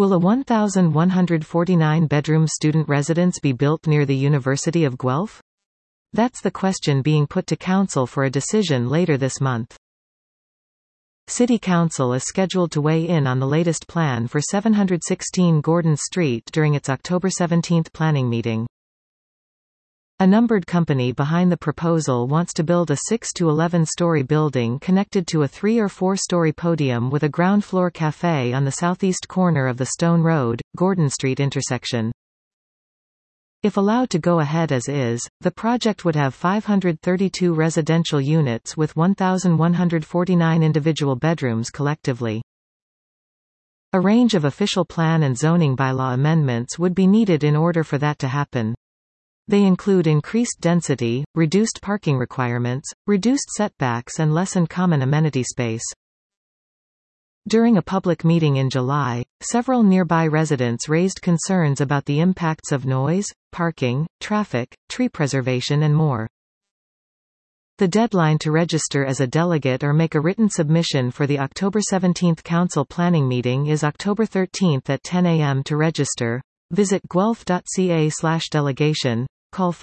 Will a 1,149-bedroom student residence be built near the University of Guelph? That's the question being put to Council for a decision later this month. City Council is scheduled to weigh in on the latest plan for 716 Gordon Street during its October 17 planning meeting. A numbered company behind the proposal wants to build a 6 to 11-story building connected to a 3 or 4-story podium with a ground-floor café on the southeast corner of the Stone Road, Gordon Street intersection. If allowed to go ahead as is, the project would have 532 residential units with 1,149 individual bedrooms collectively. A range of official plan and zoning bylaw amendments would be needed in order for that to happen. They include increased density, reduced parking requirements, reduced setbacks and lessened common amenity space. During a public meeting in July, several nearby residents raised concerns about the impacts of noise, parking, traffic, tree preservation and more. The deadline to register as a delegate or make a written submission for the October 17 Council planning meeting is October 13 at 10 a.m. to register. Visit guelph.ca/delegation, call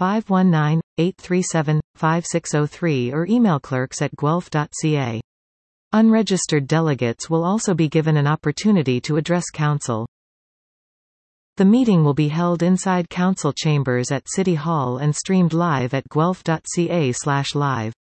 519-837-5603 or email clerks@guelph.ca. Unregistered delegates will also be given an opportunity to address Council. The meeting will be held inside Council chambers at City Hall and streamed live at guelph.ca/live.